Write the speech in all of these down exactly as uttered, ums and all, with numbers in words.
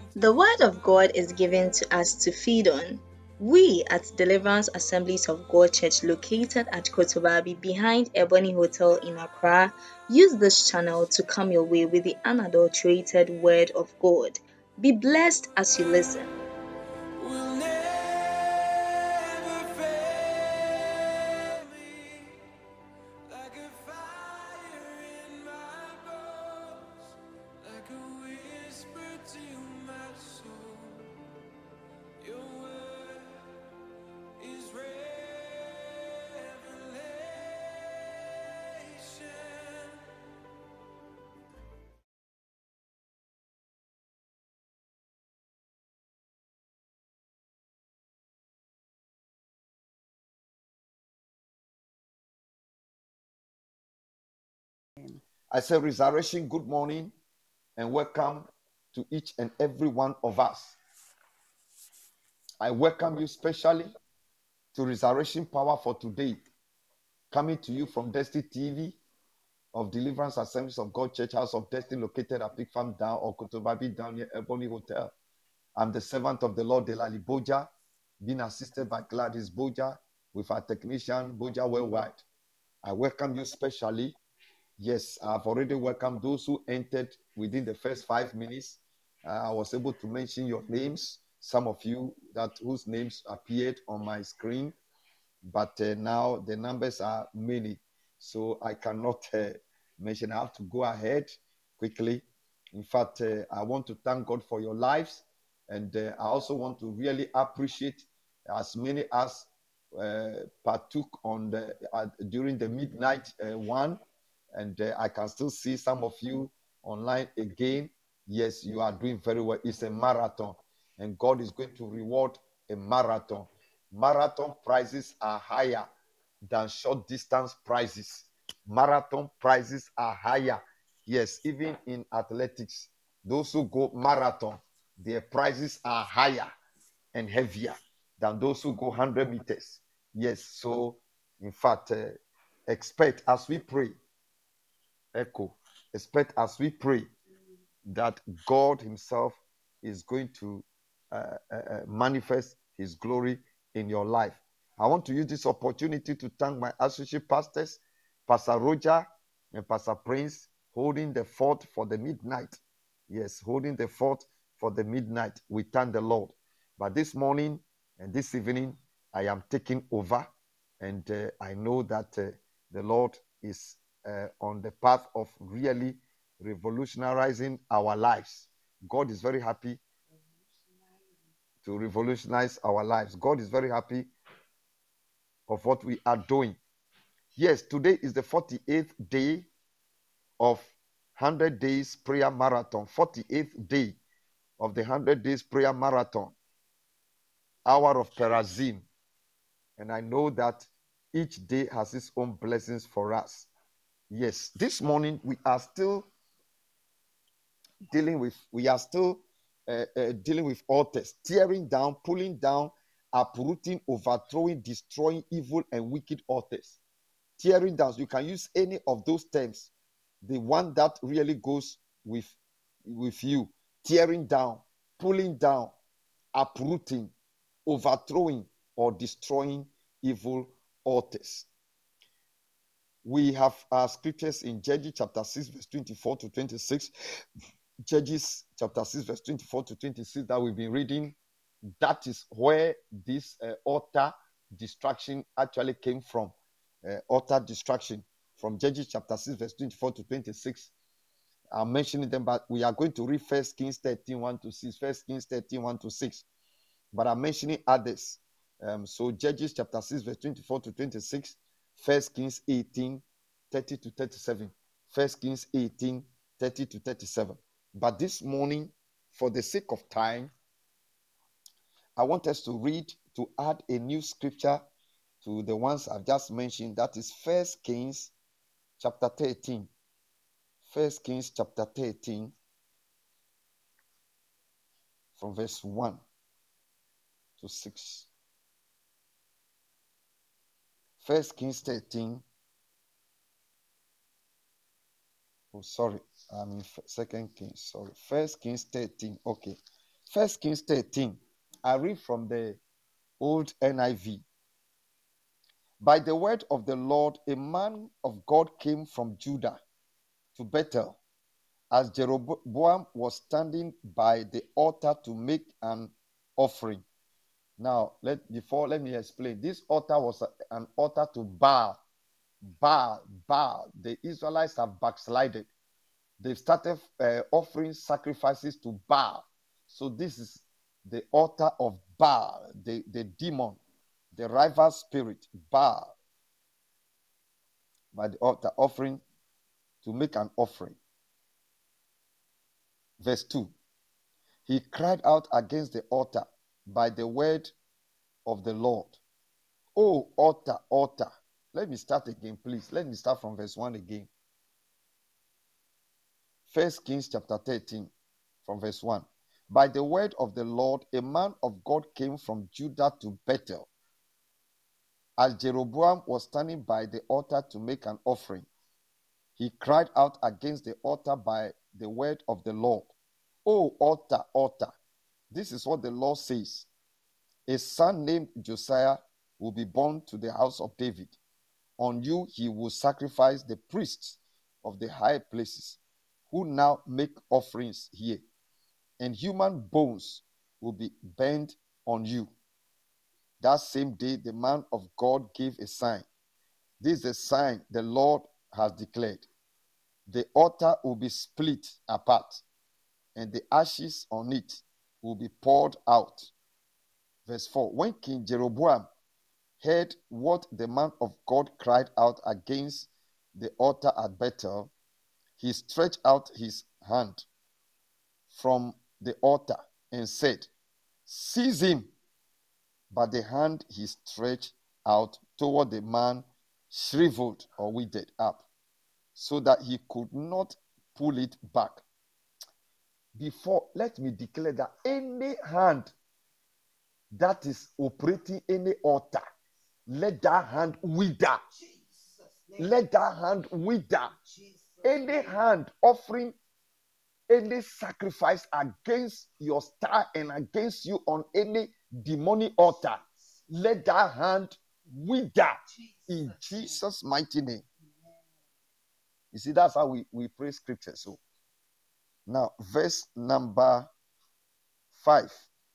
The Word of God is given to us to feed on. We at Deliverance Assemblies of God Church, located at Kotobabi behind Ebony Hotel in Accra, use this channel to come your way with the unadulterated Word of God. Be blessed as you listen. Will never fail me, like a fire in my bones, like a whisper to my soul. Your word is revelation. I say, Resurrection, good morning and welcome to each and every one of us. I welcome you specially to Resurrection Power for today, coming to you from Destiny T V of Deliverance Assemblies of God Church House of Destiny, located at Big Farm Down or Kotobabi down near Ebony Hotel. I'm the servant of the Lord, Delali Boja, being assisted by Gladys Boja with our technician, Boja Worldwide. I welcome you specially. Yes, I've already welcomed those who entered within the first five minutes. Uh, I was able to mention your names, some of you that whose names appeared on my screen, but uh, now the numbers are many, so I cannot uh, mention. I have to go ahead quickly. In fact, uh, I want to thank God for your lives, and uh, I also want to really appreciate as many as uh, partook on the uh, during the midnight uh, one. And uh, I can still see some of you online again. Yes, you are doing very well. It's a marathon, and God is going to reward a marathon. Marathon prizes are higher than short distance prizes. Marathon prizes are higher. Yes, even in athletics, those who go marathon, their prizes are higher and heavier than those who go one hundred meters. Yes, so in fact, uh, expect as we pray echo. Expect as we pray that God Himself is going to uh, uh, uh, manifest His glory in your life. I want to use this opportunity to thank my associate pastors, Pastor Roger and Pastor Prince, holding the fort for the midnight. Yes, holding the fort for the midnight. We thank the Lord. But this morning and this evening, I am taking over, and uh, I know that uh, the Lord is uh, on the path of really revolutionizing our lives. God is very happy to revolutionize our lives. God is very happy of what we are doing. Yes, today is the forty-eighth day of one hundred days prayer marathon. forty-eighth day of the one hundred days prayer marathon. Hour of Perazim. And I know that each day has its own blessings for us. Yes, this morning we are still dealing with, we are still uh, uh, dealing with altars, tearing down, pulling down, uprooting, overthrowing, destroying evil and wicked altars. Tearing down, you can use any of those terms. The one that really goes with, with you. Tearing down, pulling down, uprooting, overthrowing, or destroying evil altars. We have our scriptures in Judges chapter six, verse twenty-four to twenty-six. Judges chapter six, verse twenty-four to twenty-six that we've been reading. That is where this uh, altar destruction actually came from. Uh, altar destruction from Judges chapter six, verse twenty-four to twenty-six. I'm mentioning them, but we are going to read First Kings thirteen, one to six. First Kings thirteen, one to six. But I'm mentioning others. Um, so Judges chapter six, verse twenty-four to twenty-six. First Kings eighteen, thirty to thirty-seven. First Kings eighteen, thirty to thirty-seven. But this morning, for the sake of time, I want us to read, to add a new scripture to the ones I've just mentioned. That is First Kings chapter thirteen. First Kings chapter thirteen, from verse one to six. First Kings thirteen. Oh, sorry. I'm in Second Kings. Sorry. First Kings thirteen. Okay. First Kings thirteen. I read from the old N I V. By the word of the Lord, a man of God came from Judah to Bethel as Jeroboam was standing by the altar to make an offering. Now, let before let me explain. This altar was a, an altar to Baal. Baal, Baal. The Israelites have backslided. They've started uh, offering sacrifices to Baal. So this is the altar of Baal, the, the demon, the rival spirit, Baal. By the altar offering to make an offering. Verse two. He cried out against the altar by the word of the Lord. Oh, altar, altar. Let me start again, please. Let me start from verse one again. First Kings chapter thirteen, from verse one. By the word of the Lord, a man of God came from Judah to Bethel, as Jeroboam was standing by the altar to make an offering. He cried out against the altar by the word of the Lord. Oh, altar, altar. This is what the Lord says. A son named Josiah will be born to the house of David. On you he will sacrifice the priests of the high places, who now make offerings here. And human bones will be burned on you. That same day the man of God gave a sign. This is the sign the Lord has declared. The altar will be split apart, and the ashes on it will be poured out. Verse four. When King Jeroboam heard what the man of God cried out against the altar at Bethel, he stretched out his hand from the altar and said, "Seize him." But the hand he stretched out toward the man shriveled or withered up, so that he could not pull it back. Before, let me declare that any hand that is operating any altar, let that hand wither. Let that hand wither. Any hand offering any sacrifice against your star and against you on any demonic altar, let that hand wither in Jesus' mighty name. You see, that's how we, we pray scripture. So now, verse number five.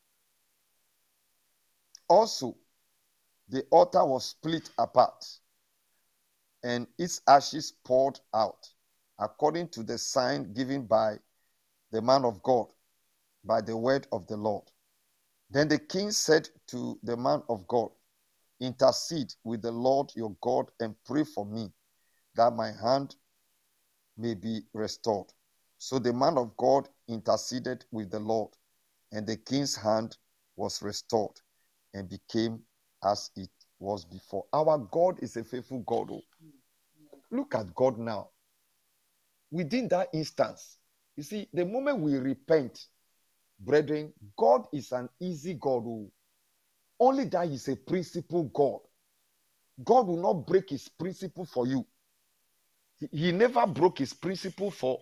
Also, the altar was split apart, and its ashes poured out, according to the sign given by the man of God, by the word of the Lord. Then the king said to the man of God, "Intercede with the Lord your God and pray for me, that my hand may be restored." So the man of God interceded with the Lord, and the king's hand was restored and became as it was before. Our God is a faithful God. Oh. Look at God now. Within that instance, you see, the moment we repent, brethren, God is an easy God. Oh. Only that He's a principle God. God will not break His principle for you. He, he never broke His principle for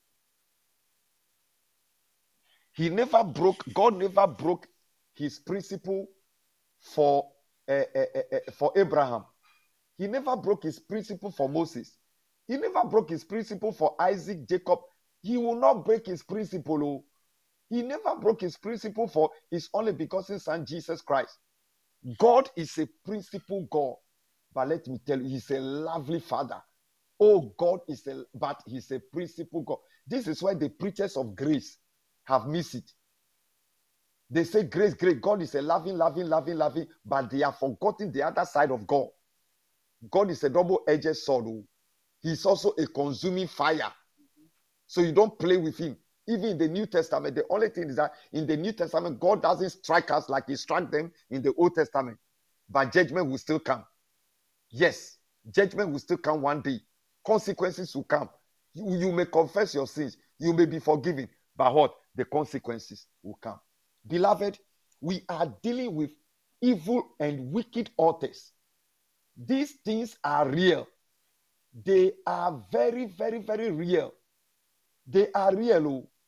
He never broke, God never broke His principle for, uh, uh, uh, uh, for Abraham. He never broke His principle for Moses. He never broke His principle for Isaac, Jacob. He will not break His principle. Oh. He never broke His principle for His only begotten Son, Jesus Christ. God is a principle God. But let me tell you, He's a lovely Father. Oh, God is a, but He's a principle God. This is why the preachers of grace have missed it. They say grace, grace. God is a loving, loving, loving, loving, but they have forgotten the other side of God. God is a double-edged sword. He's also a consuming fire. So you don't play with Him. Even in the New Testament, the only thing is that in the New Testament, God doesn't strike us like He struck them in the Old Testament. But judgment will still come. Yes, judgment will still come one day. Consequences will come. You, you may confess your sins. You may be forgiven. But what? The consequences will come. Beloved, we are dealing with evil and wicked altars. These things are real. They are very, very, very real. They are real.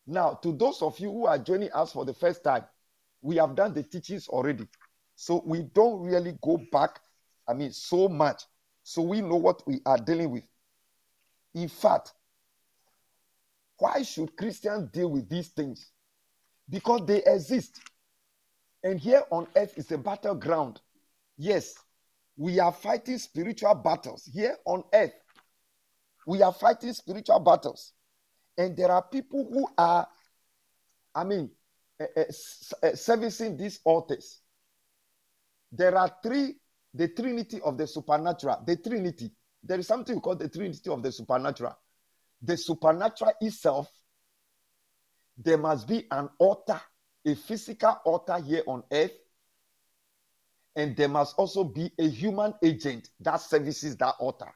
Now, to those of you who are joining us for the first time, we have done the teachings already. So we don't really go back, I mean, so much. So we know what we are dealing with. In fact, why should Christians deal with these things? Because they exist. And here on earth is a battleground. Yes, we are fighting spiritual battles. Here on earth, we are fighting spiritual battles. And there are people who are, I mean, uh, uh, uh, servicing these altars. There are three, the Trinity of the supernatural. The Trinity. There is something called the Trinity of the supernatural. The supernatural itself, there must be an altar, a physical altar here on earth. And there must also be a human agent that services that altar.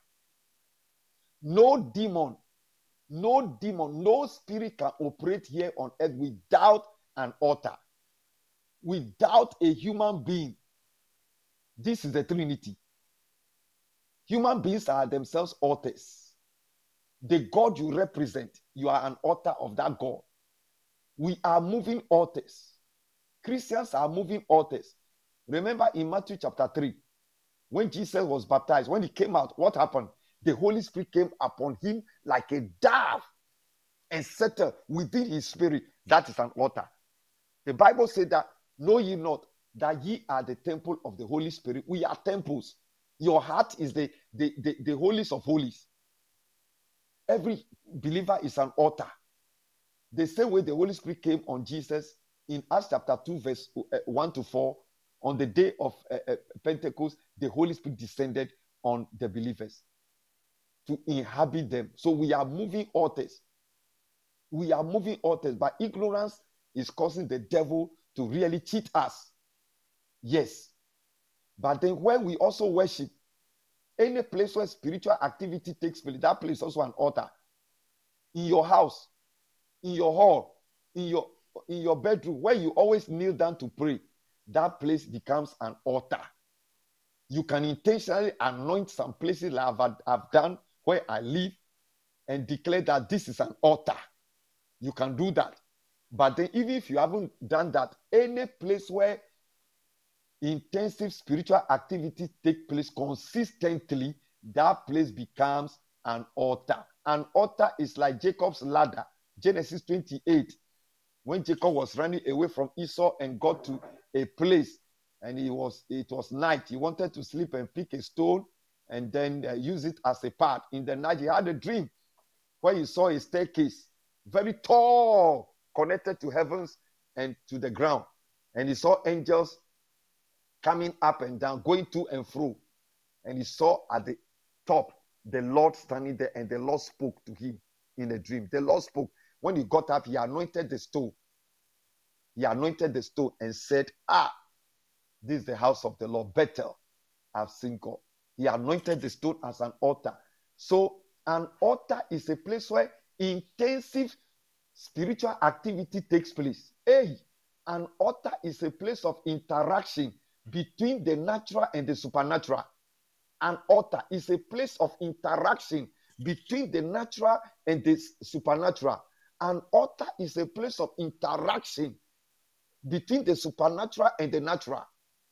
No demon, no demon, no spirit can operate here on earth without an altar, without a human being. This is the Trinity. Human beings are themselves altars. The God you represent, you are an altar of that God. We are moving altars. Christians are moving altars. Remember in Matthew chapter three, when Jesus was baptized, when he came out, what happened? The Holy Spirit came upon him like a dove and settled within his spirit. That is an altar. The Bible said that, know ye not that ye are the temple of the Holy Spirit. We are temples. Your heart is the, the, the, the holiest of holies. Every believer is an altar. The same way the Holy Spirit came on Jesus in Acts chapter two, verse one to four, on the day of uh, uh, Pentecost, the Holy Spirit descended on the believers to inhabit them. So we are moving altars. We are moving altars, but ignorance is causing the devil to really cheat us. Yes. But then when we also worship, any place where spiritual activity takes place, that place is also an altar. In your house, in your hall, in your, in your bedroom, where you always kneel down to pray, that place becomes an altar. You can intentionally anoint some places like I've, I've done where I live and declare that this is an altar. You can do that. But then even if you haven't done that, any place where intensive spiritual activity take place consistently, that place becomes an altar. An altar is like Jacob's ladder. Genesis twenty-eight, when Jacob was running away from Esau and got to a place, and he was it was night. He wanted to sleep and pick a stone and then uh, use it as a path. In the night, he had a dream where he saw a staircase, very tall, connected to heavens and to the ground. And he saw angels coming up and down, going to and fro. And he saw at the top the Lord standing there, and the Lord spoke to him in a dream. The Lord spoke. When he got up, he anointed the stone. He anointed the stone and said, ah, this is the house of the Lord, Bethel. I've seen God. He anointed the stone as an altar. So an altar is a place where intensive spiritual activity takes place. Hey, an altar is a place of interaction between the natural and the supernatural. An altar is a place of interaction between the natural and the supernatural. An altar is a place of interaction between the supernatural and the natural.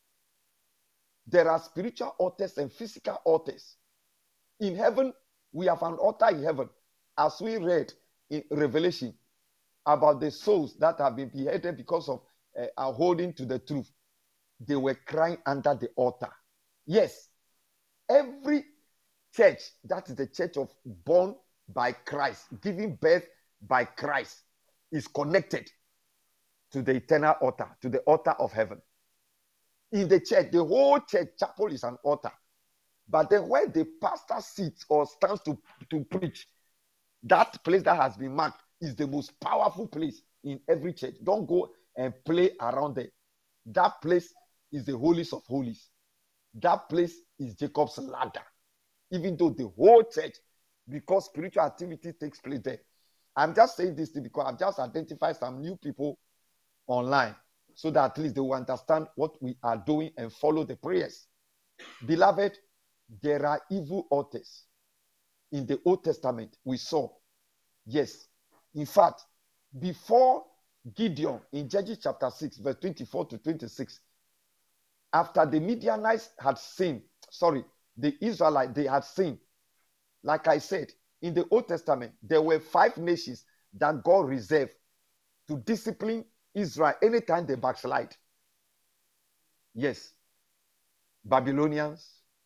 There are spiritual altars and physical altars. In heaven, we have an altar in heaven. As we read in Revelation about the souls that have been beheaded because of uh, are holding to the truth, they were crying under the altar. Yes, every church, that is the church of born by Christ, giving birth by Christ, is connected to the eternal altar, to the altar of heaven. In the church, the whole church chapel is an altar. But then where the pastor sits or stands to, to preach, that place that has been marked is the most powerful place in every church. Don't go and play around there. That place is the holiest of holies. That place is Jacob's ladder. Even though the whole church, because spiritual activity takes place there. I'm just saying this because I've just identified some new people online so that at least they will understand what we are doing and follow the prayers. Beloved, there are evil altars in the Old Testament. We saw. Yes. In fact, before Gideon in Judges chapter six, verse twenty-four to twenty-six, after the Midianites had sinned, sorry, the Israelites, they had sinned. Like I said, in the Old Testament, there were five nations that God reserved to discipline Israel anytime they backslide. Yes. Babylonians,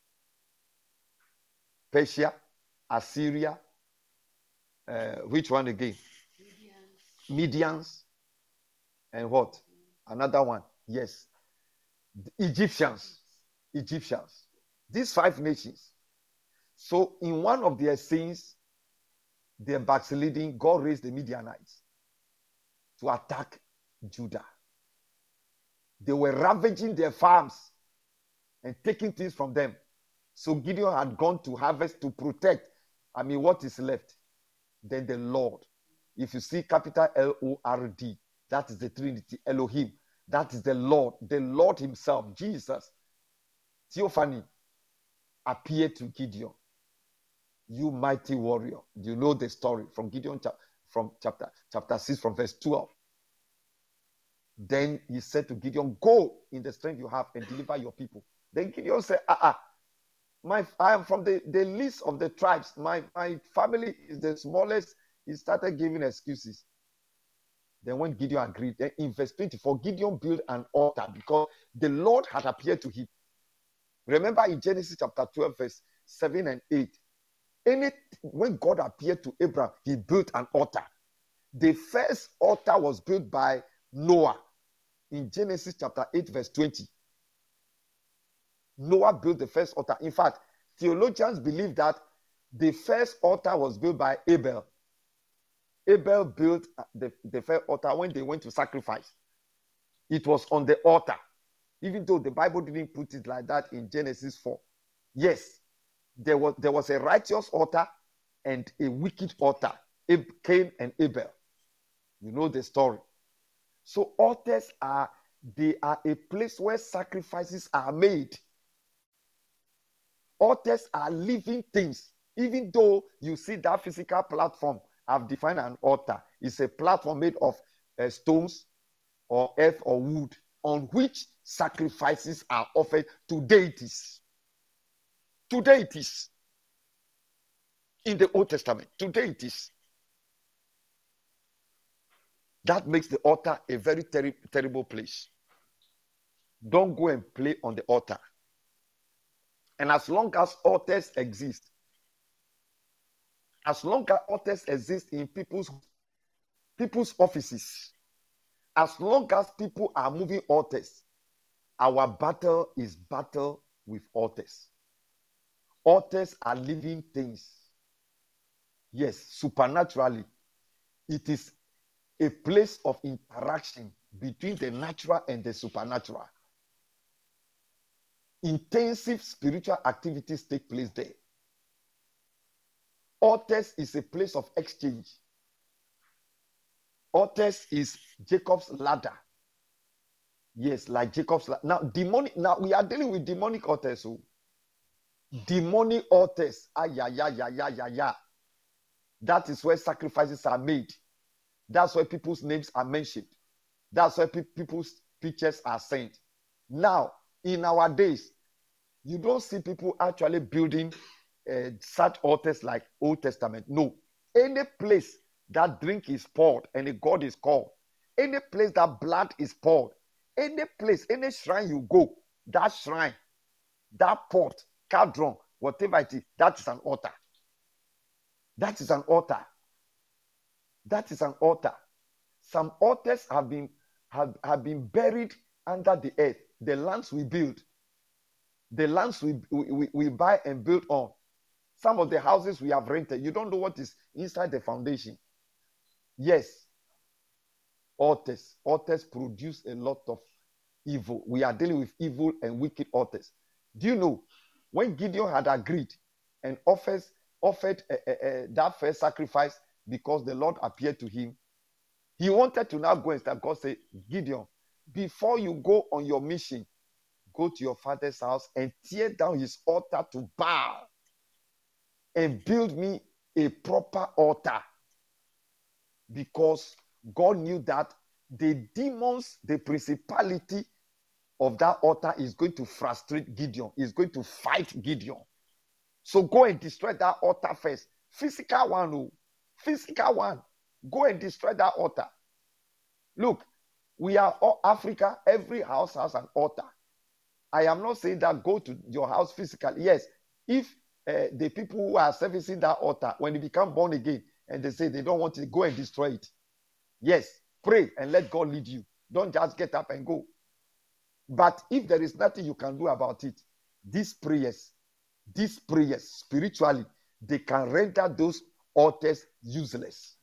Persia, Assyria, uh, which one again? Medians, and what? Another one. Yes. The Egyptians. Egyptians. These five nations. So in one of their sins, their backsliding, God raised the Midianites to attack Judah. They were ravaging their farms and taking things from them. So Gideon had gone to harvest to protect, I mean, what is left. Then the Lord, if you see capital L O R D, that is the Trinity, Elohim. That is the Lord, the Lord himself, Jesus, Theophany, appeared to Gideon. You mighty warrior. You know the story from Gideon, from chapter, chapter six, from verse twelve. Then he said to Gideon, go in the strength you have and deliver your people. Then Gideon said, ah, ah, my, I am from the, the least of the tribes. My, my family is the smallest. He started giving excuses. Then when Gideon agreed, then in verse twenty-four, Gideon built an altar because the Lord had appeared to him. Remember in Genesis chapter twelve, verse seven and eight, any, when God appeared to Abraham, he built an altar. The first altar was built by Noah in Genesis chapter eight, verse twenty. Noah built the first altar. In fact, theologians believe that the first altar was built by Abel. Abel built the, the first altar when they went to sacrifice. It was on the altar, even though the Bible didn't put it like that in Genesis four. Yes, there was, there was a righteous altar and a wicked altar, Cain and Abel. You know the story. So altars are, they are a place where sacrifices are made. Altars are living things. Even though you see that physical platform, I've defined an altar. It's a platform made of uh, stones or earth or wood on which sacrifices are offered to deities. To deities. In the Old Testament, to deities. That makes the altar a very ter- terrible place. Don't go and play on the altar. And as long as altars exist, as long as altars exist in people's, people's offices, as long as people are moving altars, our battle is battle with altars. Altars are living things. Yes, supernaturally. It is a place of interaction between the natural and the supernatural. Intensive spiritual activities take place there. Altars is a place of exchange. Altars is Jacob's ladder. Yes, like Jacob's ladder. Now, demonic, now we are dealing with demonic altars. So. Demonic altars. Ah, yeah, yeah, yeah, yeah, yeah, yeah. That is where sacrifices are made. That's where people's names are mentioned. That's where pe- people's pictures are sent. Now, in our days, you don't see people actually building uh, such altars like Old Testament. No. Any place that drink is poured and a God is called, any place that blood is poured, any place, any shrine you go, that shrine, that pot, cauldron, whatever it is, that is an altar. That is an altar. That is an altar. Some altars have been have, have been buried under the earth. The lands we build, the lands we, we, we buy and build on. Some of the houses we have rented, you don't know what is inside the foundation. Yes, altars. Altars produce a lot of evil. We are dealing with evil and wicked altars. Do you know, when Gideon had agreed and offers, offered uh, uh, uh, that first sacrifice because the Lord appeared to him, he wanted to now go and start. God said, Gideon, before you go on your mission, go to your father's house and tear down his altar to Baal and build me a proper altar, because God knew that the demons, the principality of that altar is going to frustrate Gideon, is going to fight Gideon. So go and destroy that altar first. Physical one, oh, physical one. Go and destroy that altar. Look, we are all Africa. Every house has an altar. I am not saying that go to your house physically. Yes, if uh, the people who are servicing that altar, when they become born again and they say they don't want to, go and destroy it. Yes, pray and let God lead you. Don't just get up and go. But if there is nothing you can do about it, these prayers, these prayers spiritually, they can render those altars useless.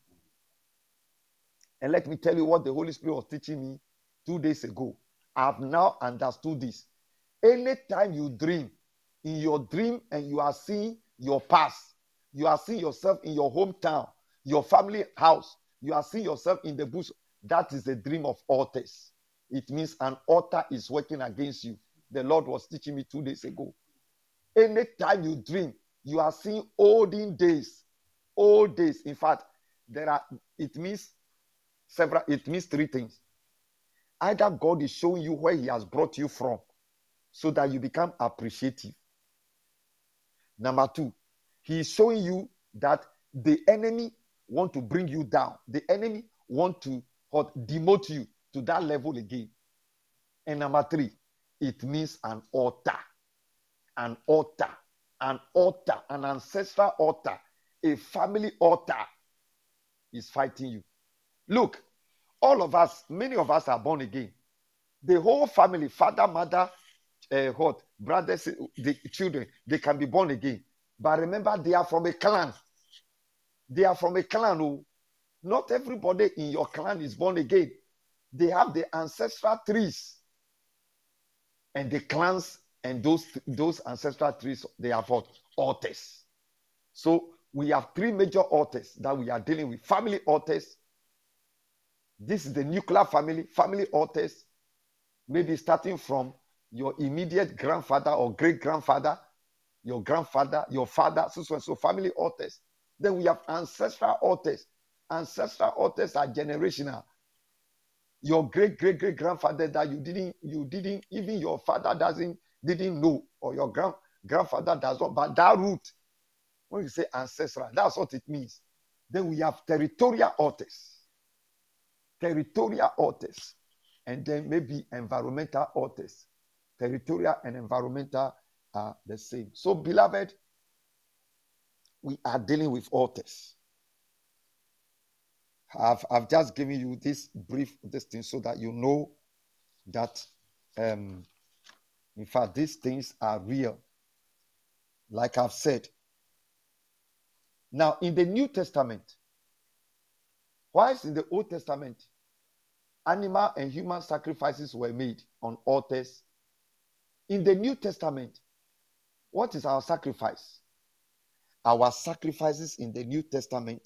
And let me tell you what the Holy Spirit was teaching me two days ago. I have now understood this. Anytime you dream, in your dream and you are seeing your past, you are seeing yourself in your hometown, your family house, you are seeing yourself in the bush, that is a dream of altars. It means an altar is working against you. The Lord was teaching me two days ago. Anytime you dream, you are seeing olden days, old days. In fact, there are, it means several, it means three things. Either God is showing you where he has brought you from so that you become appreciative. Number two, he is showing you that the enemy want to bring you down. The enemy want to what, demote you to that level again. And number three, it means an altar. An altar. An altar. An ancestral altar. A family altar is fighting you. Look, all of us, many of us are born again. The whole family, father, mother, uh, what, brothers, the children, they can be born again. But remember, they are from a clan. They are from a clan who, not everybody in your clan is born again. They have the ancestral trees. And the clans and those, those ancestral trees, they have what? Altars. So we have three major altars that we are dealing with. Family altars. This is the nuclear family, family altars. Maybe starting from your immediate grandfather or great-grandfather, your grandfather, your father, so, so, so family altars. Then we have ancestral altars. Ancestral altars are generational. Your great great great grandfather that you didn't you didn't even your father doesn't didn't know, or your grand grandfather does not, but that root, when you say ancestral, that's what it means. Then we have territorial altars. Territorial altars. And then maybe environmental altars. Territorial and environmental are the same. So, beloved, we are dealing with altars. I've, I've just given you this brief this thing so that you know that, um, in fact, these things are real. Like I've said. Now, in the New Testament, whilst in the Old Testament, animal and human sacrifices were made on altars, in the New Testament, what is our sacrifice? Our sacrifices in the New Testament,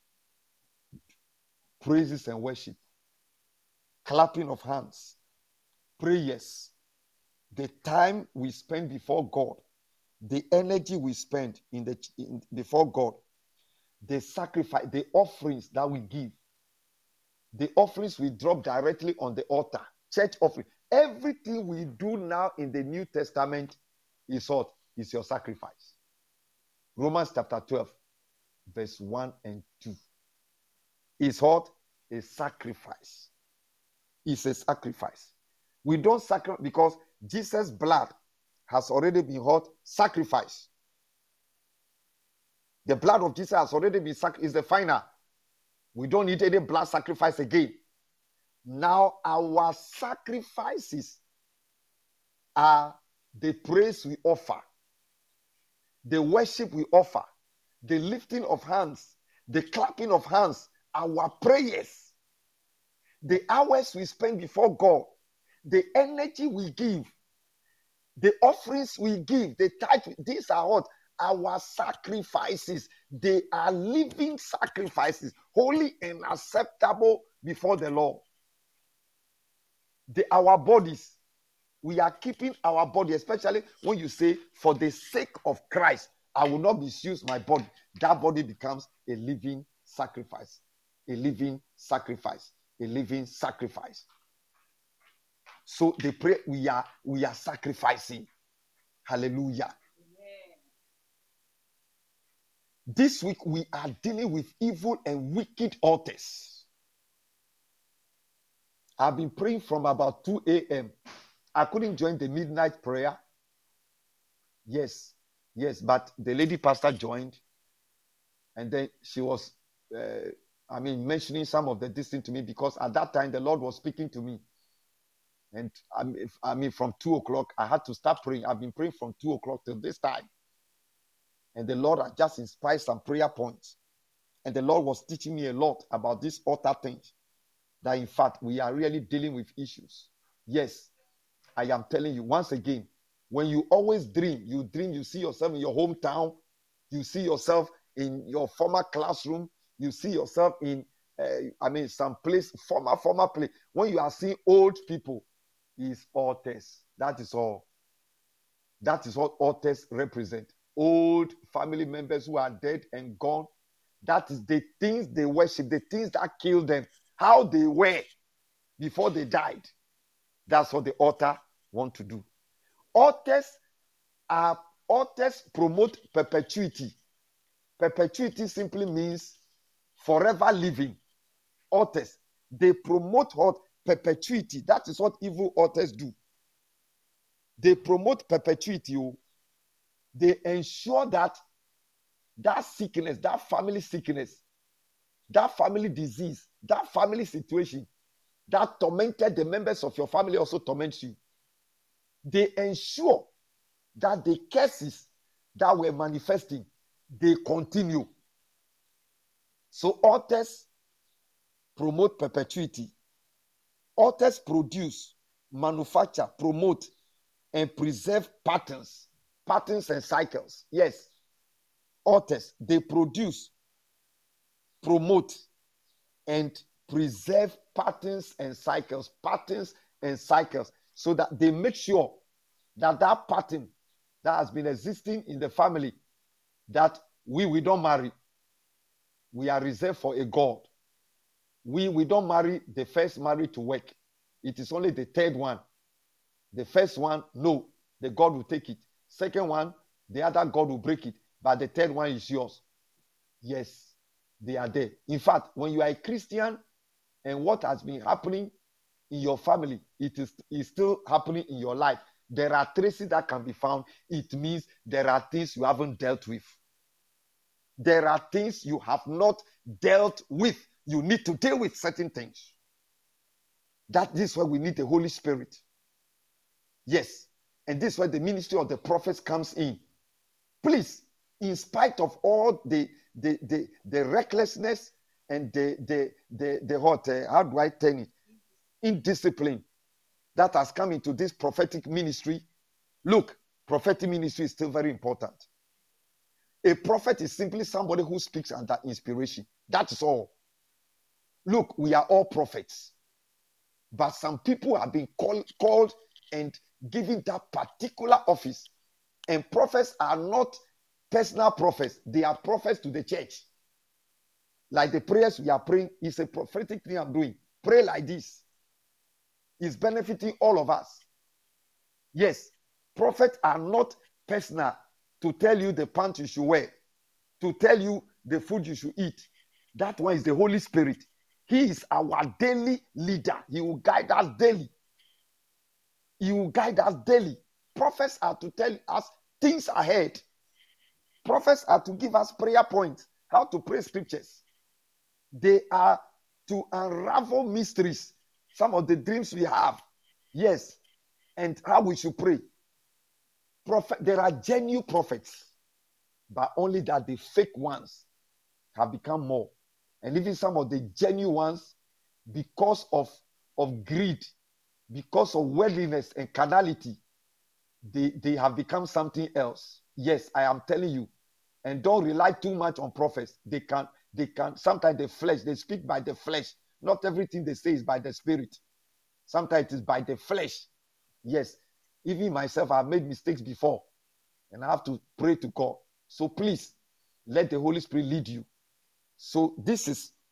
praises and worship, clapping of hands, prayers, the time we spend before God, the energy we spend in the in, before God, the sacrifice, the offerings that we give, the offerings we drop directly on the altar, church offering, everything we do now in the New Testament is what? Is your sacrifice. Romans chapter twelve, verse one and two. Is what? A sacrifice. It's a sacrifice. We don't sacrifice because Jesus' blood has already been what? Sacrificed. The blood of Jesus has already been sacrificed. Is the final. We don't need any blood sacrifice again. Now our sacrifices are the praise we offer, the worship we offer, the lifting of hands, the clapping of hands, our prayers, the hours we spend before God, the energy we give, the offerings we give, the tithe. These are what? Our sacrifices. They are living sacrifices, holy and acceptable before the Lord. The, our bodies, we are keeping our body, especially when you say, for the sake of Christ, I will not misuse my body. That body becomes a living sacrifice. a living sacrifice. A living sacrifice. So they pray, we are we are sacrificing. Hallelujah. This week we are dealing with evil and wicked altars. I've been praying from about two a.m. I couldn't join the midnight prayer. Yes, yes, but the lady pastor joined, and then she was, uh, I mean, mentioning some of the distance to me, because at that time the Lord was speaking to me. And I mean, I mean, from two o'clock, I had to start praying. I've been praying from two o'clock till this time. And the Lord had just inspired some prayer points. And the Lord was teaching me a lot about this altar thing. That in fact, we are really dealing with issues. Yes, I am telling you once again, when you always dream, you dream, you see yourself in your hometown, you see yourself in your former classroom, you see yourself in, uh, I mean, some place, former, former place. When you are seeing old people, is altars. That is all. That is what altars represent. Old family members who are dead and gone. That is the things they worship, the things that killed them, how they were before they died. That's what the altar want to do. Altars are altars promote perpetuity. Perpetuity simply means forever living. Altars, they promote what? Perpetuity. That is what evil altars do. They promote perpetuity. They ensure that that sickness, that family sickness, that family disease, that family situation that tormented the members of your family also torments you. They ensure that the curses that were manifesting, they continue. So altars promote perpetuity. Altars produce, manufacture, promote, and preserve patterns, patterns and cycles. Yes, altars, they produce, promote, and preserve patterns and cycles, patterns and cycles, so that they make sure that that pattern that has been existing in the family, that we, we don't marry, we are reserved for a God. We, we don't marry the first married to work. It is only the third one. The first one, no, the God will take it. Second one, the other God will break it. But the third one is yours. Yes, they are there. In fact, when you are a Christian and what has been happening in your family, it is, is still happening in your life, there are traces that can be found. It means there are things you haven't dealt with. There are things you have not dealt with. You need to deal with certain things. That is why we need the Holy Spirit. Yes. And this is why the ministry of the prophets comes in. Please, in spite of all the the the, the recklessness and the the the, the what, uh, how do I turn it? Indiscipline that has come into this prophetic ministry. Look, prophetic ministry is still very important. A prophet is simply somebody who speaks under inspiration. That is all. Look, we are all prophets. But some people have been call, called and given that particular office. And prophets are not personal prophets. They are prophets to the church. Like the prayers we are praying is a prophetic thing I'm doing. Pray like this. It's benefiting all of us. Yes, prophets are not personal to tell you the pants you should wear, to tell you the food you should eat. That one is the Holy Spirit. He is our daily leader. He will guide us daily. He will guide us daily. Prophets are to tell us things ahead. Prophets are to give us prayer points, how to pray scriptures. They are to unravel mysteries, some of the dreams we have. Yes, and how we should pray. Prophet, there are genuine prophets, but only that the fake ones have become more. And even some of the genuine ones, because of, of greed, because of worldliness and carnality, they, they have become something else. Yes, I am telling you. And don't rely too much on prophets. They can, they can, sometimes the flesh, they speak by the flesh. Not everything they say is by the spirit. Sometimes it is by the flesh. Yes, even myself, I've made mistakes before. And I have to pray to God. So please, let the Holy Spirit lead you. So this is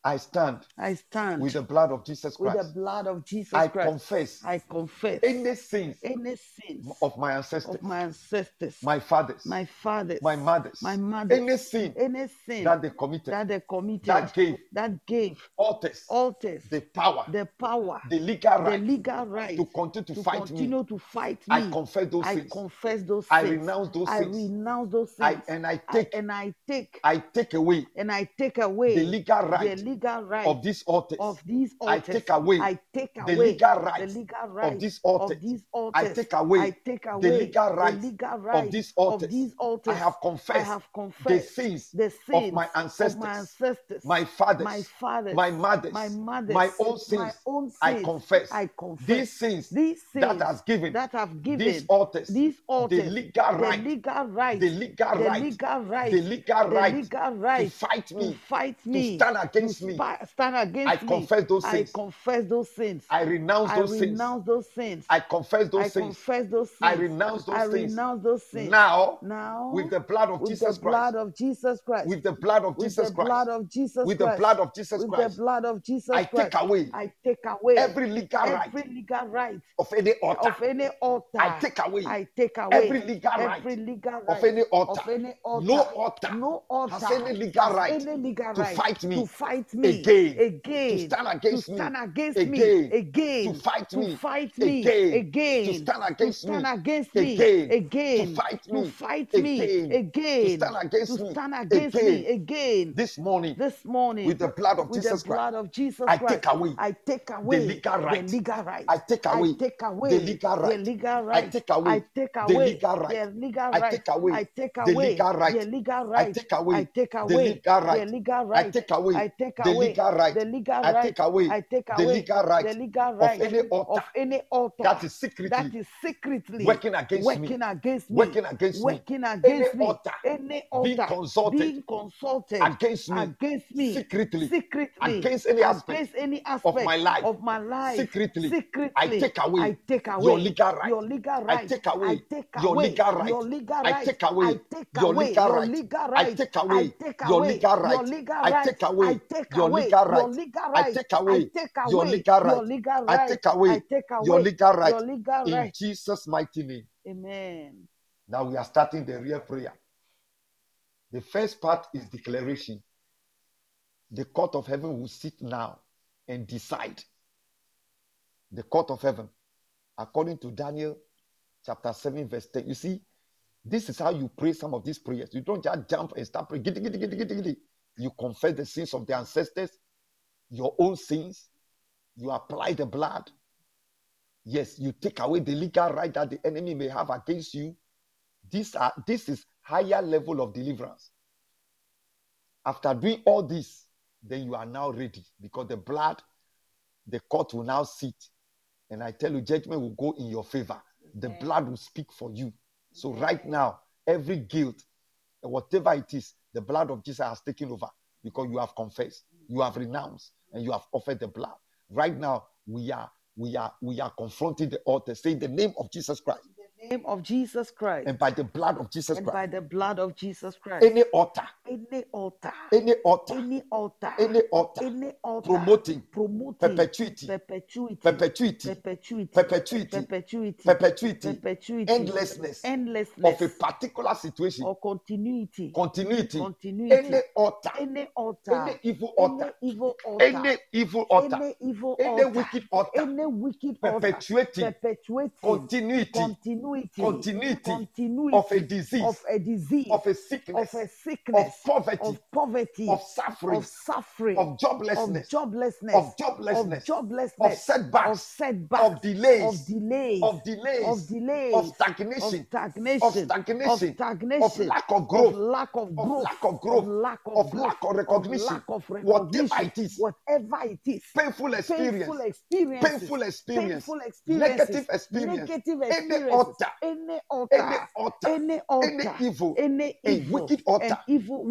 I stand I stand with the blood of Jesus with the Christ. blood of Jesus I Christ. confess I confess any sins any sins of my ancestors, of my ancestors, my fathers, my fathers, my mothers, my mothers, any sin any sin that they committed, that they committed, that gave that gave altars altars the power, the power, the legal the right legal right to continue to to fight me. continue to fight me. I confess those I sins. confess those I sins. renounce those I sins. renounce those I, sins. and I I- take and I take I take away and I take away the legal the right legal right of these altars. of these I altars. take away I take the away legal right the legal right of these altars. of these I altars. take away I take away the legal right the legal right of these of altars. these altars. I have I confessed have the confessed sins the of sins my of ancestors, my ancestors, my fathers, my fathers, my mothers, my mothers, my own my sins. own sins. I confess I confess these sins these sins that has given that have given these altars these the altars legal the right, legal right, the legal the right, legal right, the legal the right legal to right fight to me, fight to me, stand against to me. spa- stand I against me. confess those I sins. confess those sins. I renounce I those sins. renounce those sins. I confess I those sins. confess those sins. I renounce I those sins. renounce those sins. Now, Now, with the blood of with Jesus the blood Christ, of Jesus Christ, with the blood of with Jesus the Christ, blood of Jesus with the Christ, blood of Jesus with the Christ, blood of Jesus I Christ, take away I take away every legal right every legal right of any altar. of any altar. I take away I take away every legal every right legal of right any altar. of any altar. No altar No altar has any legal has right any legal to right fight me to fight me again, again, to stand against to me stand against again, me again, to fight to me fight me again, again, to stand to against stand me against me again, again, to fight to me fight me again, to again, stand against to me stand against me again. again. This morning, This morning, with the blood of with the Jesus Christ, blood of Jesus I Christ, take away I take the away legal the right. legal right. I take I away take away the legal the right. legal I right. take away I take the away legal right. the legal I right. take away I take the away legal right. the legal I right. take away I take the away legal the right. legal I right. take away I take the away legal right. the legal I right. take away I take the away legal right the legal of right any altar of any altar that is that secretly is secretly working against me, working against me, working against me. working Any against me, altar any being altar consulted being consulted against me against me secretly, secretly, against any aspect against any of aspect my life of my life secretly, secretly, I take away I take your away legal right. your legal I right. take I away take your away legal right. your legal I right. take away I take your away legal your right. legal I right. take I away take your away legal your right. legal I right. take I away take your away legal your right. legal I right. take I away take your away legal your right. legal I right. take I away take your away legal right. your legal In right. Jesus' mighty name. Amen. Now we are starting the real prayer. The first part is declaration. The court of heaven will sit now and decide. The court of heaven, according to Daniel chapter seven, verse ten. You see, this is how you pray some of these prayers. You don't just jump and start praying. Giddy, giddy, giddy, giddy, giddy. You confess the sins of the ancestors, your own sins. You apply the blood. Yes, you take away the legal right that the enemy may have against you. These are, this is higher level of deliverance. After doing all this, then you are now ready, because the blood, the court will now sit. And I tell you, judgment will go in your favor. The blood will speak for you. So right now, every guilt, whatever it is, the blood of Jesus has taken over, because you have confessed, you have renounced, and you have offered the blood. Right now, we are we are we are confronting the altar, saying the name of Jesus Christ, Name of Jesus Christ, and by the blood of Jesus and Christ, by the blood of Jesus Christ, any altar, any altar, any altar, any altar, any altar, any altar promoting, promoting perpetuity, perpetuity, perpetuity, perpetuity, perpetuity, perpetuity, perpetuity, perpetuity, endlessness endlessness of a particular situation, or continuity, continuity, continuity, any altar, any altar, any evil any altar, evil altar, any evil altar, any evil any altar, wicked altar, any wicked altar, perpetuating, perpetuating, continuity, continuity, continuity continuity of a disease, of a disease, of a of sickness, a sickness, of poverty, of poverty, of suffering, of suffering, of joblessness, of joblessness, of joblessness, of joblessness, of setbacks, of setbacks, of delays, of delays, of delays, of delays, of stagnation, of stagnation, of stagnation, of stagnation, of lack of of growth, lack of of growth, lack of growth, of lack of of growth, lack of of recognition, lack of whatever recognition, it is, whatever it is, painful experience, painful experiences, painful experience, painful experiences, negative experience, negative any experiences, altar, any any altar, altar, any any altar, evil, any a evil, wicked an altar, evil,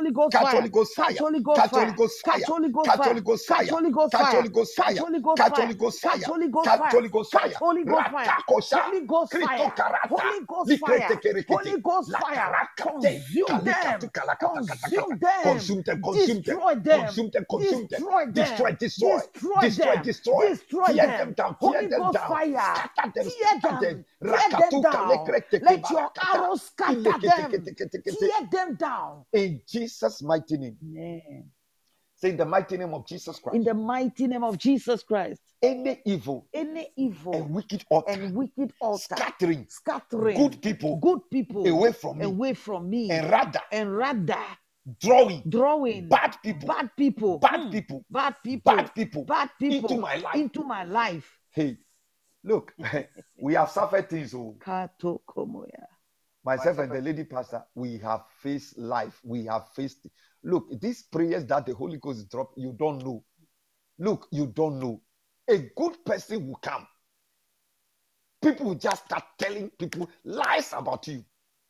Holy Ghost Catch fire. Holy Ghost fire. Catch Holy Ghost Catch fire. Holy Ghost fire. Catch Holy Ghost Catch fire. Holy Ghost Catch fire. Holy Ghost Catch fire. Holy Ghost Catch fire. Holy Ghost Catch fire. Holy Ghost Catch fire. Holy Ghost Catch fire. Holy Ghost Catch fire. Holy Ghost fire. Ratakosha. Holy Ghost Krito fire. karata. Holy Ghost Likrete fire. kerekete. Holy Ghost La fire. karakate. Consume Kalika them. tu kalakata kata kata. Consume them. Consume them. Consume them. Destroy them. Consume them. Consume them. Destroy them. destroy, destroy, destroy destroy, them, destroy, destroy tear them. them down, tear Holy them Ghost down, fire, scatter them, tear scatter them, them. tear them Rakatuka down. lekrekete Let your barakata. arrows scatter them, Ileketeketekete. tear them down. In Jesus' mighty name. Amen. Say in the mighty name of Jesus In Christ. the mighty name of Jesus Christ, Any evil any evil and wicked altar and wicked altar scattering scattering good people good people away from me, away from me, and rather and rather drawing drawing bad people, bad people, bad hmm, people, bad people, bad people bad people into my life. into my life. Hey, look, we have suffered things. Oh, Kato komoya. myself and the lady pastor, we have faced life. We have faced. Look, these prayers that the Holy Ghost dropped, you don't know. Look, you don't know. A good person will come. People will just start telling people lies about you.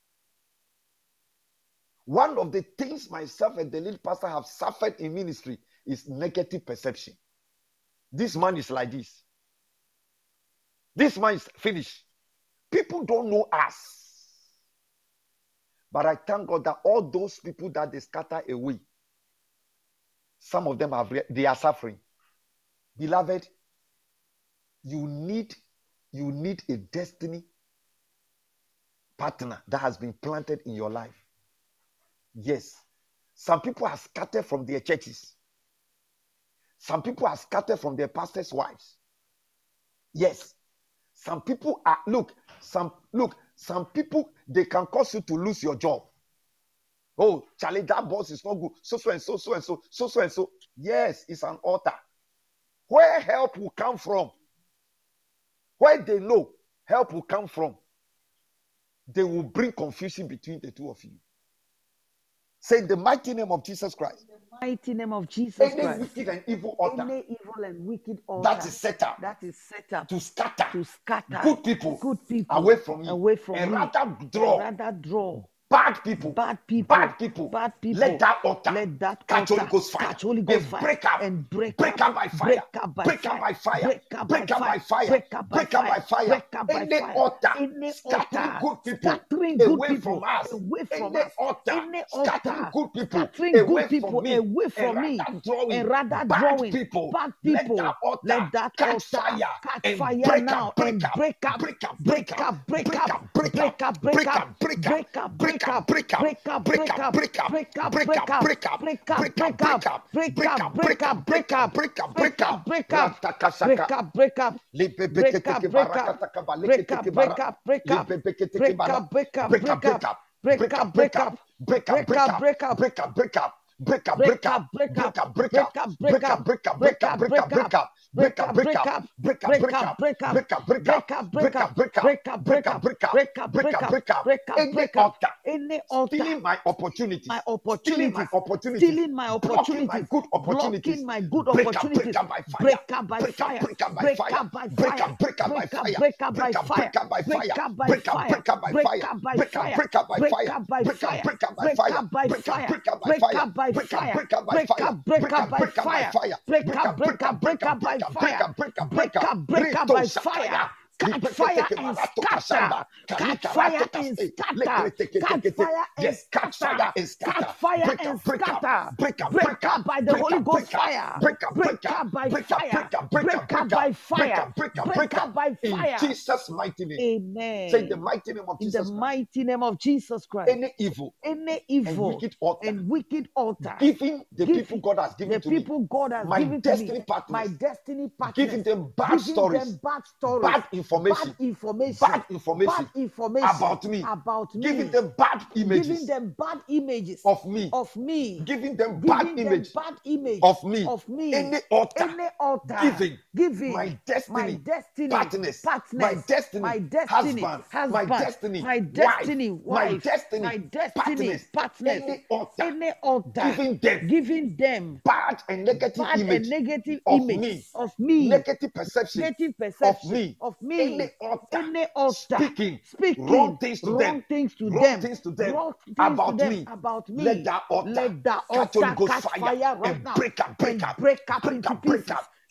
One of the things myself and the lead pastor have suffered in ministry is negative perception. This man is like this. This man is finished. People don't know us. But I thank God that all those people that they scatter away, some of them have they are suffering. Beloved, you need you need a destiny partner that has been planted in your life. Yes, some people are scattered from their churches. Some people are scattered from their pastors' wives. Yes, some people are look. Some look. Some people they can cause you to lose your job. Oh, Charlie, that boss is not good. So so and so so and so so so and so. Yes, it's an altar. Where help will come from, where they know help will come from, they will bring confusion between the two of you. Say in the mighty name of Jesus Christ. In the mighty name of Jesus Any Christ. wicked and evil altar Any evil and wicked altar that is set up that is set up to scatter to scatter good people good people away from you, away from and me, rather draw rather draw bad people, bad people, bad people, bad people. let that altar Let that catch altar Holy Ghost fire, catch Holy Ghost and fire, break up, and break, break up by fire, break up by break fire, up by fire, break up break by up by fire, fire, break up by break up by fire, fire. break up by Any fire. altar Any scattering altar good people scattering good away people from us, away from any us, altar any scattering altar good people scattering away good people from me, away and from me, rather drawing and rather bad drawing people, bad let people. that altar Let that catch altar fire catch and fire break now up, break and up, break up, break up, break up, break break up, up, break break up, up, break break up, up, break break up, up, break break up, up, break up, break up, break break up, up, break up, break up, break break up, up, break up, break up, break break up, up, break break up, up, break break up, up, break break up, up, break up, break break up, up, break up, Ratakashaka. break up, break up, break up, Lebebeketeke break up, barakataka break up, baleketeke break bara. up, break up, Lebebeketeke break bara. up, break up, Break break up, break up, up, break break up, up, break break up, up, break up, break break up, up, break up, break up, break up, break up, break break up, up, break break up, up, break break up, up, break break up, up, break up, break break up, up, break up, break break up, up, break break up, up, break break up, up, break up, break break up, up, break up, break up, break break up, up, break break up, up, break up, break up, break break up, up, break up, break up, break break up, up, break up. break up, Any break up. altar Any altar, stealing my opportunities, my stealing my opportunities, opportunities, stealing my blocking my opportunities, good opportunities, blocking my good break up, break opportunities, up by fire, break up by break up, fire, break up by break fire, up by break fire, up, break up by break up, fire, break up by break up, fire, break up by break fire, up by break up, fire, break up by break fire, up by break up, fire, break up by break fire, up by break up, fire, break up by break fire, up by break up, fire, break up by break fire, up by break up, fire, break up by break fire, up, break break up up, by break up by fire, fire, break break up, up, break break up, up, break break up, up by break up, break fire, up, break up, break break up, up, break up Rito by Shataya. fire. Catch Lipeketeke fire and barato scatter. kashanda. Catch Kalika fire rato and kase. scatter. Catch Lekretekete. fire and Yes, catch fire scatter. and scatter. Catch fire Break and up, break up, scatter. break up, Break break up, up by the break Holy up, Ghost break up, fire. break up, Break break up, up by break up, fire. break up, break Break up, up break by up, break fire. up, break up, Break break up up. by In fire. Jesus' mighty name. Say in the Amen. mighty name of In the Jesus Christ. mighty name of Jesus Christ. Any evil Any and evil wicked altar and wicked altar giving the Give people God has given the to me, people God has my given to me, destiny my partners, destiny partners, giving them bad giving stories, them bad stories, bad information, bad information, bad information bad information about me, about giving me, them bad giving images them bad images of me, of me, giving them bad giving them image bad image of me. of me, Any altar any altar, giving giving my my destiny destiny partners, partners, my destiny my destiny husband, husband, my destiny my wife, destiny my wife, destiny my destiny partners, partners, any altar any altar, giving them giving them bad and negative bad and image negative of image me, of me, negative perception negative of perception me, of any me, altar any altar speaking speaking wrong things to them, wrong things to wrong them, things to them wrong things to about them me, about let me. that altar Let that catch Holy altar Ghost catch fire fire right and now break up, break and up, break up break into up, break pieces. up,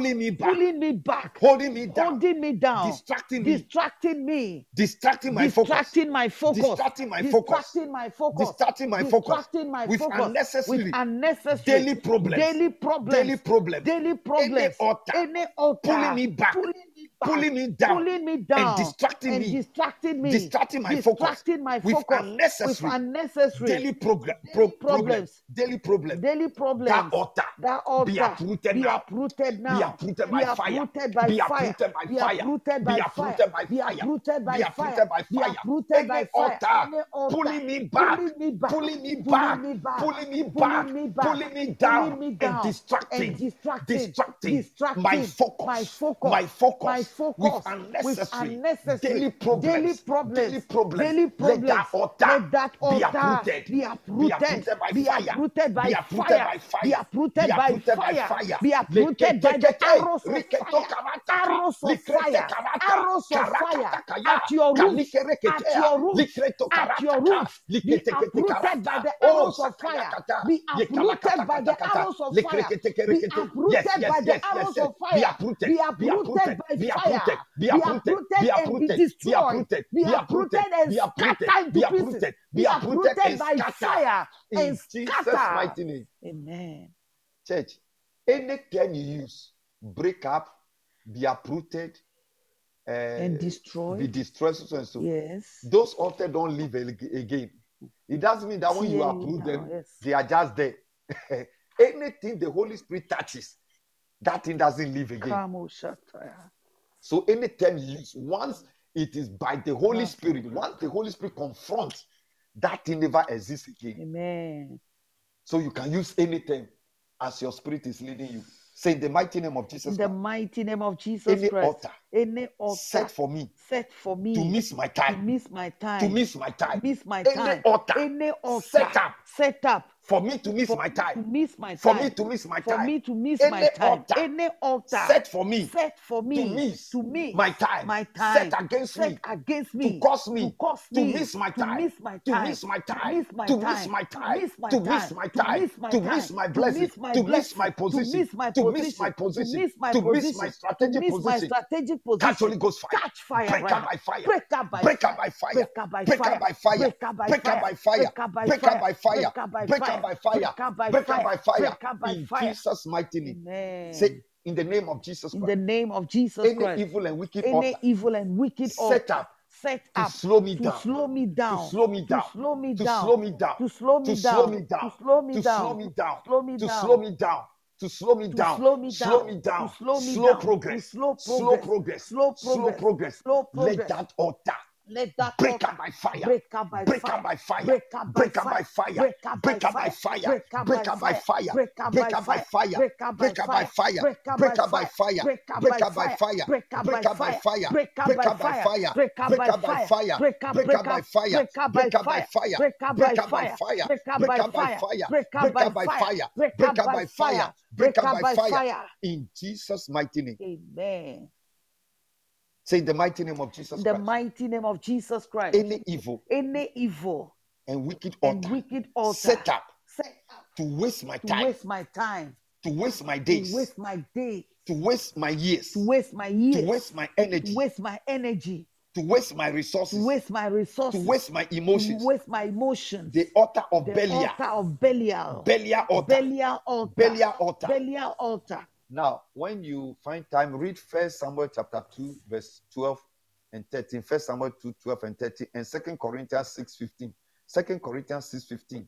pulling me back, pulling me back, holding me down, holding me down, distracting me, distracting me, distracting my focus, distracting my focus, distracting my focus, distracting my focus, distracting my focus distracting my with focus unnecessary with unnecessary daily problems, daily problems, daily problems, daily any problems, altar any altar pulling me back, pulling me pulling me down, pulling me down, and distracting and me, distracting me, distracting my focus distracting my with focus with unnecessary unnecessary daily program, pro- daily problems, problems, daily problems. daily That problems. altar That be altar uprooted be now. uprooted Be now. uprooted Be by fire. uprooted by Be fire. uprooted by Be fire. uprooted Be by fire. uprooted by Be fire. uprooted Be by fire. uprooted by Be fire. uprooted by Any fire. altar Any altar pulling me back, pulling me back, pulling me pulling back, me back, pulling me pulling back, me back, pulling me pulling down, me and down, distracting, and distracting, distracting my distracting my focus, focus, my my focus with focus with unnecessary unnecessary daily daily problems, daily problems, problems. daily Let problems. that altar Let that be altar uprooted, be be uprooted, uprooted by be fire, uprooted be by uprooted fire, by be fire, be uprooted by uprooted by fire, fire. be uprooted by the Leketekete, arrows of riketo fire, karataka, arrows of likrete fire, karata, arrows of fire karakatakaya, at your roots, at kalikereketea, your roots, likreto at your karataka, roots. Be liketekete uprooted by karata. the Oh, arrows of fire. sakayakata, Be uprooted by the yekalakatakatakata, arrows of fire. Be likreketekerekete. Yes, uprooted yes, by the yes, yes, arrows yes. of Be fire. uprooted, Be be uprooted uprooted, by be fire. uprooted, be Be uprooted, uprooted be and be uprooted, be destroyed. uprooted, Be be uprooted, uprooted and be uprooted, scattered into be pieces. uprooted, Be be uprooted uprooted and by scattered fire and in Jesus' scattered. mighty name. Amen. Church, anything you use, break up, be uprooted, uh, And be destroyed. destroyed, so and so. Yes. Those altars don't live ag- again. It doesn't mean that when you Tear you uproot them, down, yes. they are just there. Anything the Holy Spirit touches, that thing doesn't live again. Kamo shataya. So anytime you use, once it is by the Holy Yes. Spirit, once the Holy Spirit confronts, that thing never exists again. Amen. So you can use anything as your spirit is leading you. Say in the mighty name of Jesus In the Christ, mighty name of Jesus any Christ, altar any altar set for me set for me to miss my to time, miss my time, to miss my to time, miss my any time, altar any altar set up set up for me to miss for my me to time, miss my for time, me to miss my for time, me to miss any my time, altar any altar set for me set for me to miss to miss my time, my time, set against set me, against to me, cause me to cause to me miss my to time, miss my to time, miss my to time, miss my to miss time, my to time, miss my to time, miss my to time, miss my to time, miss my to blessing, miss my to miss my blessing, to position, miss my to miss my position, to position, miss my to miss my position, to strategic miss my position. strategic Catch Holy position. Ghost fire. Catch fire Break right up now. by fire. Break up by Break fire. up by fire. Break up by Break fire. up by fire. Break up by Break up fire. by fire. Break up by Break fire. up by fire. Break up by Break fire. up by fire. Break up by Break up fire. by fire. Break up by In fire. Jesus' mighty name. Amen. Say in the name of Jesus In Christ. the name of Jesus Any Christ, evil and wicked any altar evil and wicked set altar up set to up slow me to down, slow me to down, slow me to down, slow me to down, slow me down, to slow me to slow me down, down, to slow me to down, slow me down, slow me to down, slow me down, to slow me to down, slow me slow down, me to down, slow me slow down, to progress, slow slow progress, progress, slow slow progress, progress. slow Let progress. that altar Let that break altar up by fire, break up by break fire, up by fire, break up by break up by fire, fire, break up by break up by fire, fire, break up by break up by fire, fire, break up break by up by fire, fire, break up by break up by fire, fire, break up break by up by fire, fire, break up break by up by fire, fire, break up break by up by fire, fire, break up break by up by fire, fire, break up break by up by fire, fire, break up, break break up by up, fire, break up by break up by fire, fire, break up by break up by fire, fire, break up break by up by fire, fire, break up break by up by fire, fire, break break up up by by fire, fire, break break up up by by fire. fire. In Jesus' mighty name. Amen. Say in the mighty name of Jesus In the Christ. mighty name of Jesus Christ, Any evil any evil and wicked and altar wicked altar set up set up to waste my to time, waste my time, to waste my to days, waste my day, to waste my years, to waste my to years, waste my to energy, waste my energy, to waste my to resources, waste my to resources, waste my to emotions. waste my emotions. The altar of The Belial, altar of Belial, Belial altar, Belial altar, Belial altar. Belial altar. Now, when you find time, read First Samuel chapter two, verse twelve and thirteen. First Samuel two, twelve and thirteen, and Second Corinthians six, fifteen. Second Corinthians six, fifteen.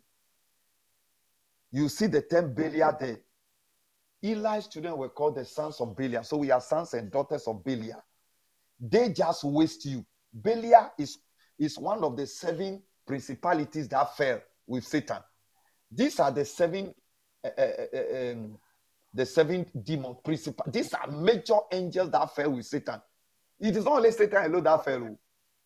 You see the term Belial there. Eli's children were called the sons of Belial. So we are sons and daughters of Belial. They just waste you. Belial is, is one of the seven principalities that fell with Satan. These are the seven uh, uh, uh, um, the seven demon principal. These are major angels that fell with Satan. It is not only Satan alone that fell.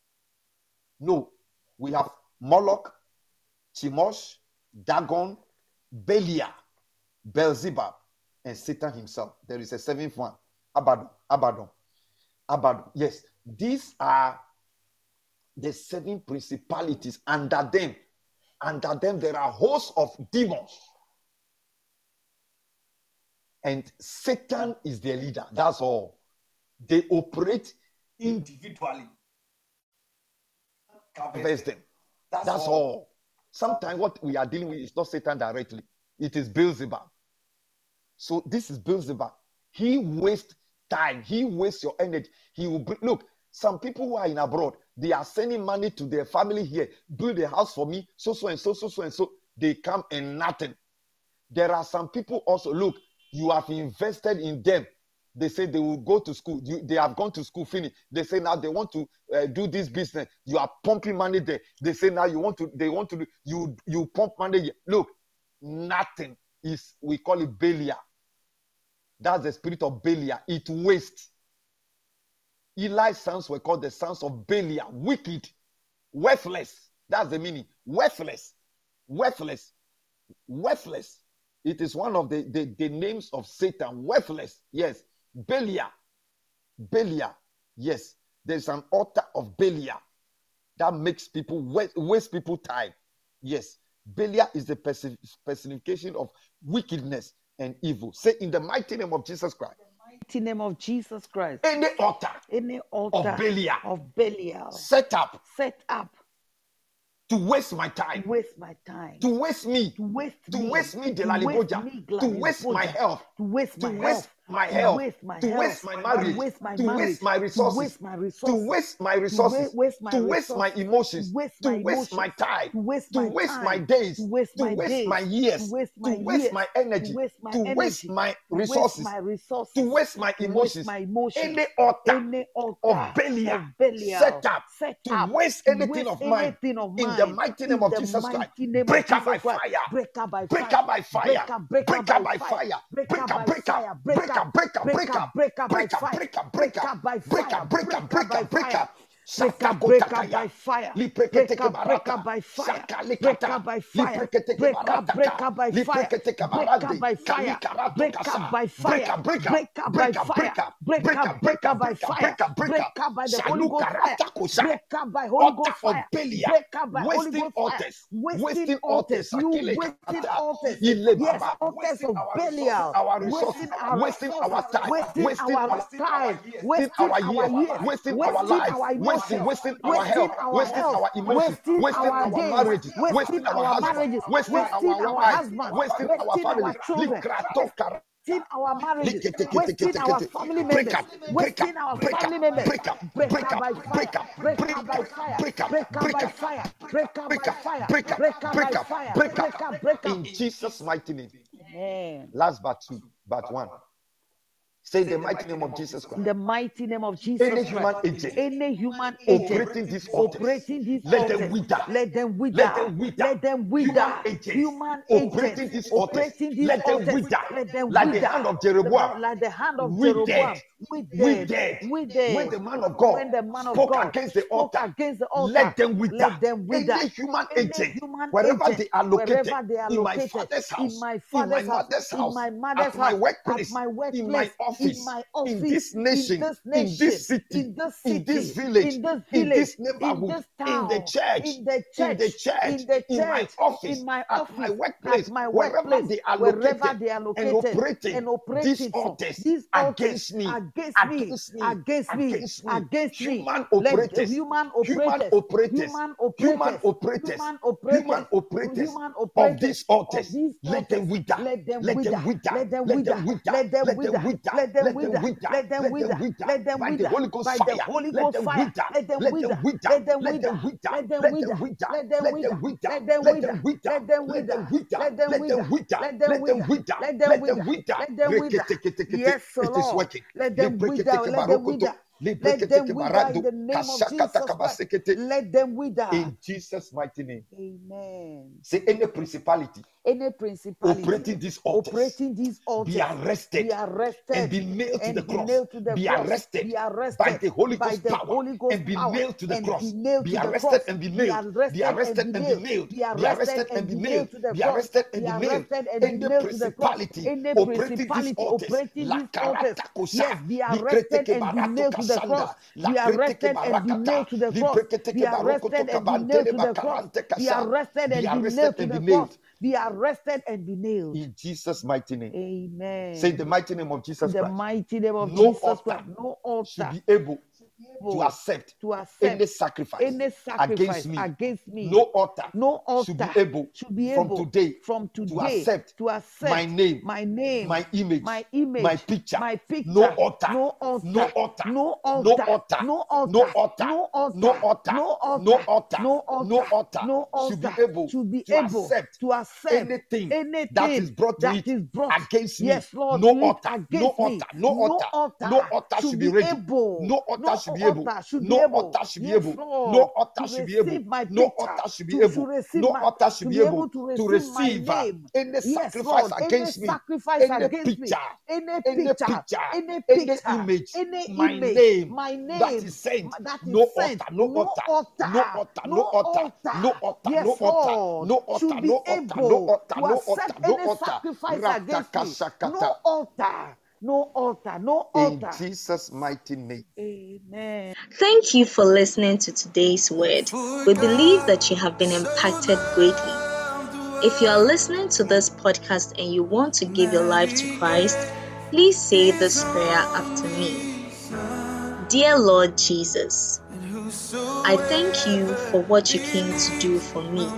No, we have Moloch, Chemosh, Dagon, Belial, Beelzebub, and Satan himself. There is a seventh one, Abaddon, Abaddon, Abaddon. Yes, these are the seven principalities. Under them, under them there are hosts of demons. And Satan is their leader. That's all. They operate individually. Covers them. That's, That's all. all. Sometimes what we are dealing with is not Satan directly. It is Beelzebub. So this is Beelzebub. He wastes time. He wastes your energy. He will bring, look, some people who are in abroad, they are sending money to their family here. Build a house for me, so, so, and so, so, so, and so. They come and nothing. There are some people also, look, you have invested in them. They say they will go to school. You, they have gone to school, finish. They say now they want to uh, do this business. You are pumping money there. They say now you want to, they want to do, you, you pump money here. Look, nothing is, we call it Belial. That's the spirit of Belial. It wastes. Eli's sons were called the sons of Belial. Wicked, worthless. That's the meaning. Worthless, worthless, worthless. It is one of the, the, the names of Satan. Worthless. Yes. Belial. Belial. Yes. There's an altar of Belial that makes people waste, waste people time. Yes. Belial is the personification of wickedness and evil. Say in the mighty name of Jesus Christ. Mighty name of Jesus Christ. Any altar, Any altar of Belial, of Belial set up, set up to waste my time, to waste my time, to waste me, to waste to me, waste me, to Delali waste Boja, me, to Gladys waste my Boja, health, to waste to my waste health, my to health, waste my to health, waste my to marriage, waste my to marriage, waste my to resources, waste my to resources, waste my to resources, wa- waste my to waste my resources, emotions, to waste to my waste my emotions, time, to waste to my waste my time, days, to waste to my waste days, my to years, waste to my waste years, my to energy, waste my to waste energy, my to waste resources, my resources, to waste my to waste emotions. my emotions. Any altar Any altar of Belial of Belial set up set to up waste to anything waste of mine anything of in the mine mighty name in of the Jesus Christ. mighty name of Break up by Jesus Christ. fire. Break up by Break fire. up by fire. Break up, break Break up up by by fire. fire. Break Break up up, by break fire. up, Break break up, up, break up, break break up, up, break up by break up, fire. break up, Break break up up, by break fire. up, break Break up, up break by up, break fire. up. Break Shaka up, break up gotakaya. by fire. Break Lipreketeke up, break up barata. by fire. Shaka Break likata. up by fire. Lipreketeke Break up, break barataka. up by fire. Lipreketeke Break up barande. by fire. Kalikarato Break kasa. up by Break fire. up, break up, Break up by break up, fire. break up, Break break up, up, break break up up, by break up, fire. break up, break Break up. up by the Holy Shalu Ghost fire. karata kosa. Break up by Holy Altar Ghost of fire. Belial. Break up by Holy Wasting Ghost fire. altars. Wasting Wasting altars. altars. You Akile wasting kata. altars. Ile Yes, baba. altars Wasting of our resources, Belial. our resources, Wasting our wasting our resources. time, Wasting wasting our our time. wasting Wasting our our years, years. wasting our Wasting lives, our wasting, emotions. wasting our Wasting health, our wasting health. our emotions, Wasting wasting our our days. marriages, Wasting wasting our our husbands, marriages. wasting Wasting our our wives, husbands. wasting our Wasting families. our children. Likrato kara- Wasting our marriages, Likete- kete- wasting kete- our kete. family Break members, up, break up, wasting our break family up, members. break up, Break break up up, by break fire, up, break break up by up, fire, break up, break up break by up, fire, break up break by up, fire, break up, break up break by up, fire, break break up. up, break up. In Jesus' mighty name. Amen. Last but two, but one. Say the mighty name of Jesus In Christ. the mighty name of Any Jesus human Christ, agent any human agent operating these altars, operating these let them altars, wither. let them wither, Let them wither. let them wither. Human agents Human operating agents these altars, operating these let them altars, wither. let them Like the wither. hand of The Jeroboam. man- Like the hand of Withered. Jeroboam, Withered. withered, When withered. the man of God When the man of spoke God against the spoke altar, against the altar, let them wither. let them wither. Any human Any agent, human wherever agent, they are located, wherever they are in my located, father's house, in my in my father's house, mother's in house, my mother's at my house, workplace, at my in my workplace, office, in my in office, this nation, in this in nation, this city, in this in this city, village, in this in village, this in neighborhood, this in the town, church, in the in the church, church, in the in my church, office, in my at office, my at workplace, my wherever workplace, they are wherever located they are and located operating, and these operating from altars these altars against me, against me, against me, against me, against me, against me. human Let the operators, human human operators, operators, human human operators, operators, human human operators, operators human of operators these of altars, these let them altars, wither, let them let wither, them wither, let them let wither, them wither, let them let them wither, wither, let them let them wither, wither, let them let them wither, wither let them by the wither Holy Ghost by the fire, Holy let Ghost them fire. wither, Let them let wither, them wither, let them let wither, them wither, let them let wither, them wither, let them let wither, them wither, let them let them wither, wither, let them let them wither, wither, let them let wither, them wither, let them let them wither, wither, let them let them wither, wither. let them wither. Reketeketekete. Yes, O It is Lord. working. Let them wither, Lebreketeke let them barokoto. wither. Let Lebreketeke them wither in barado. the name of Jesus Christ. Kashakatakabasekete. Let them wither. In Jesus' mighty name. Amen. Say any principality Any principality operating these altars operating these altars be arrested be arrested and be nailed to and the be cross. nailed to the Be cross, arrested be by arrested the Holy by Ghost the power Holy Ghost and be power nailed to the and cross. be nailed Be to the arrested cross, and be be nailed. Be arrested arrested and be and be nailed, nailed. be Be arrested arrested and and be be nailed nailed. to the Be cross, arrested and be be nailed. arrested and be Any nailed to the cross. principality Any operating these principality altars, operating la these altars, karata kosha, yes, be li arrested kreteke and be barato nailed to the kasanda, cross, la be kreteke arrested and be barakata, nailed to the li cross, breketeke be barokoto arrested and be nailed kabantere to the cross, bakarante be kasa. arrested Be and be arrested nailed to and be the cross, nailed. be arrested and be nailed. In Jesus' mighty name. Amen. Say the mighty name of In Jesus the Christ. mighty name of No Jesus altar Christ, no should altar be able able to accept to accept any sacrifice any sacrifice against me. against me. No altar No altar should be able should be from able today from to today accept to accept my name, my name, my image, my image, my picture. my picture. No altar, No altar, no altar, no no altar, altar, no altar, no altar, no altar, no altar, no altar, no altar, no altar, no altar no should be altar able should be to able accept to accept anything anything that is brought to that it is brought against me. yes, Lord, No to it altar, no against me. altar, no No altar, altar, no altar should should be be ready. able. No altar should be able. altar should No be able. altar should be Yes, able. Lord, No altar to should be able. receive my No picture, altar should be to, able. to receive No my, altar should to be be able able to to receive my receive uh, name. any Yes, sacrifice Lord, any against me, sacrifice any against me, picture, any any picture, picture, any any picture, image, any my image, name my that name is sent. that is No sent. altar, no No altar, altar, no altar, no no altar, altar. no altar, no Yes, altar, Lord, no altar, should be no altar, no able altar, to no accept altar, no any altar. sacrifice against me. Ratakashakata. No altar, no altar, no In altar. Jesus' mighty name. Amen. Thank you for listening to today's word. We believe that you have been impacted greatly. If you are listening to this podcast and you want to give your life to Christ, please say this prayer after me. Dear Lord Jesus, I thank you for what you came to do for me.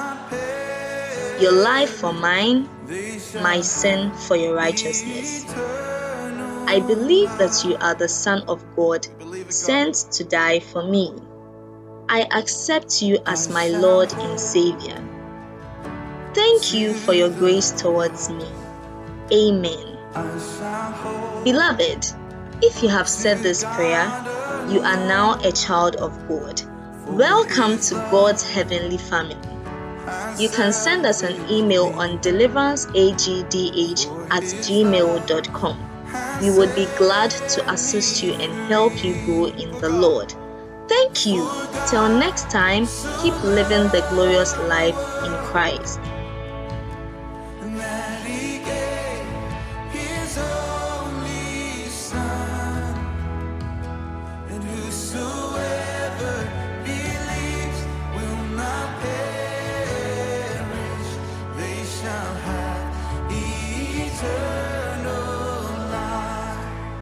Your life for mine, my sin for your righteousness. I believe that you are the Son of God, sent to die for me. I accept you as my Lord and Savior. Thank you for your grace towards me. Amen. Beloved, if you have said this prayer, you are now a child of God. Welcome to God's heavenly family. You can send us an email on deliveranceagdh at gmail dot com. We would be glad to assist you and help you grow in the Lord. Thank you. Till next time, keep living the glorious life in Christ. And that he gave his only son, and whosoever